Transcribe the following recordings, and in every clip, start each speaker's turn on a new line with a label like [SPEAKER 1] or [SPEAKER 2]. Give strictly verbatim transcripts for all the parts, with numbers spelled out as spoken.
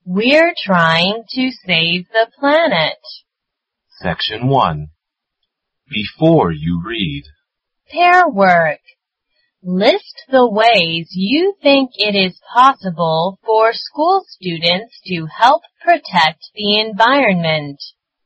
[SPEAKER 1] We're trying to save the planet.
[SPEAKER 2] Section one. Before you read.
[SPEAKER 1] Pair work. List the ways you think it is possible for school students to help protect the environment.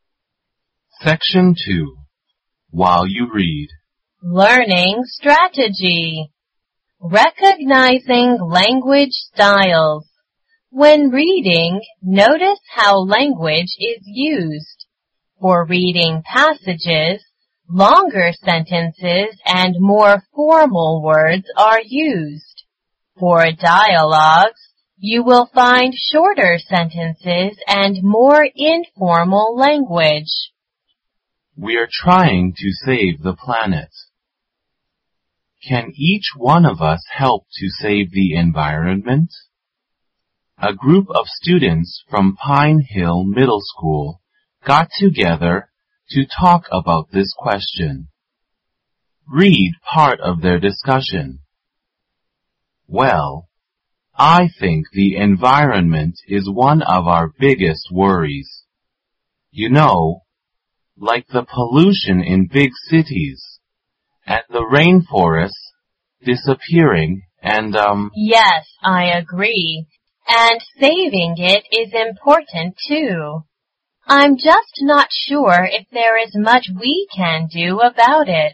[SPEAKER 2] Section two. While you read.
[SPEAKER 1] Learning strategy. Recognizing language styles. When reading, notice how language is used. For reading passages, longer sentences and more formal words are used. For dialogues, you will find shorter sentences and more informal language.
[SPEAKER 2] We're trying to save the planet. Can each one of us help to save the environment? A group of students from Pine Hill Middle School got together to talk about this question. Read part of their discussion. Well, I think the environment is one of our biggest worries. You know, like the pollution in big cities, and the rainforests disappearing and, um...
[SPEAKER 1] Yes, I agree. And saving it is important too. I'm just not sure if there is much we can do about it.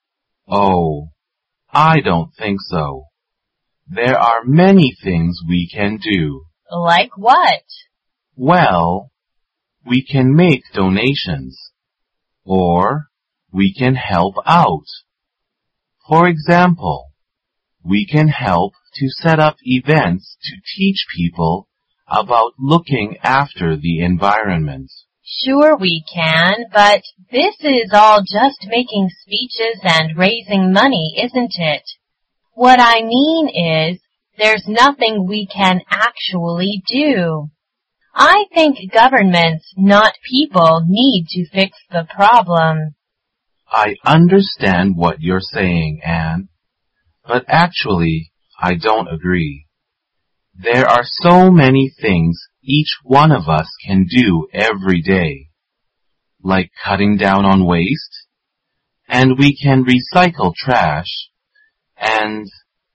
[SPEAKER 2] Oh, I don't think so. There are many things we can do.
[SPEAKER 1] Like what?
[SPEAKER 2] Well, we can make donations. Or we can help out. For example, we can help to set up events to teach people about looking after the environment.
[SPEAKER 1] Sure we can, but this is all just making speeches and raising money, isn't it? What I mean is, there's nothing we can actually do. I think governments, not people, need to fix the problem.
[SPEAKER 2] I understand what you're saying, Anne, but actually, I don't agree. There are so many things each one of us can do every day, like cutting down on waste, and we can recycle trash, and...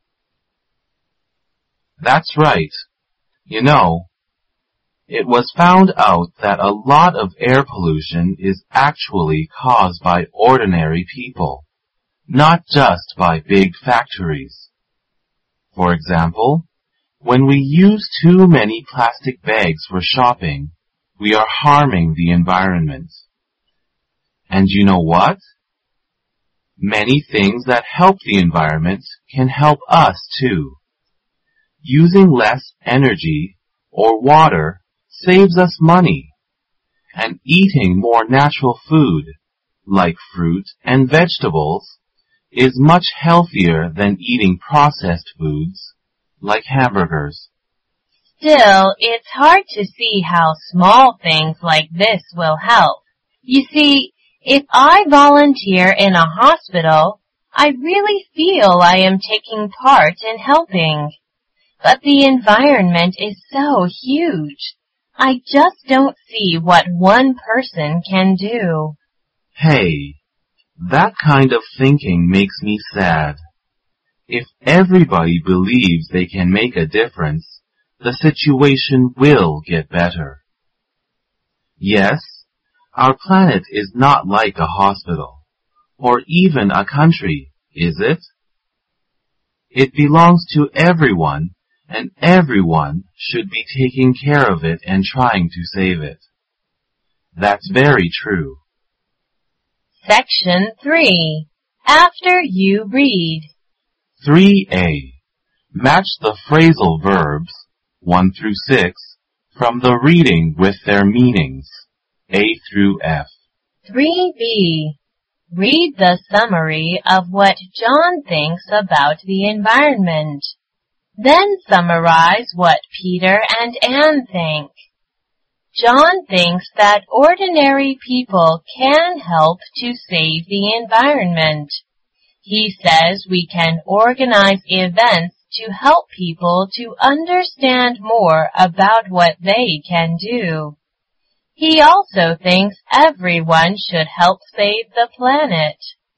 [SPEAKER 2] That's right. You know, it was found out that a lot of air pollution is actually caused by ordinary people, not just by big factories. For example, when we use too many plastic bags for shopping, we are harming the environment. And you know what? Many things that help the environment can help us too. Using less energy or water saves us money, and eating more natural food, like fruit and vegetables, is much healthier than eating processed foods, like hamburgers.
[SPEAKER 1] Still, it's hard to see how small things like this will help. You see, if I volunteer in a hospital, I really feel I am taking part in helping. But the environment is so huge. I just don't see what one person can do.
[SPEAKER 2] Hey, that kind of thinking makes me sad. If everybody believes they can make a difference, the situation will get better. Yes, our planet is not like a hospital, or even a country, is it? It belongs to everyone, and everyone should be taking care of it and trying to save it. That's very true.
[SPEAKER 1] Section three. After you read.
[SPEAKER 2] three A. Match the phrasal verbs, one through six, from the reading with their meanings, A through F.
[SPEAKER 1] three B. Read the summary of what John thinks about the environment. Then summarize what Peter and Anne think. John thinks that ordinary people can help to save the environment. He says we can organize events to help people to understand more about what they can do. He also thinks everyone should help save the planet.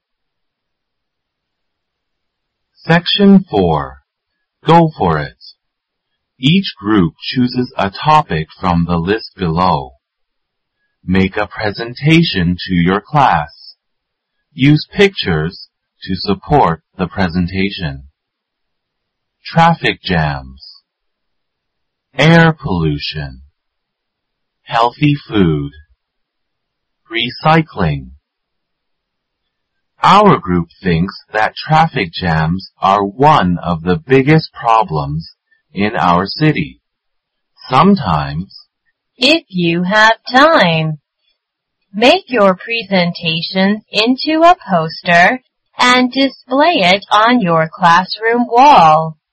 [SPEAKER 2] Section four. Go for it. Each group chooses a topic from the list below. Make a presentation to your class. Use pictures to support the presentation. Traffic jams. Air pollution. Healthy food. Recycling. Our group thinks that traffic jams are one of the biggest problems in our city. Sometimes,
[SPEAKER 1] if you have time, make your presentations into a poster and display it on your classroom wall.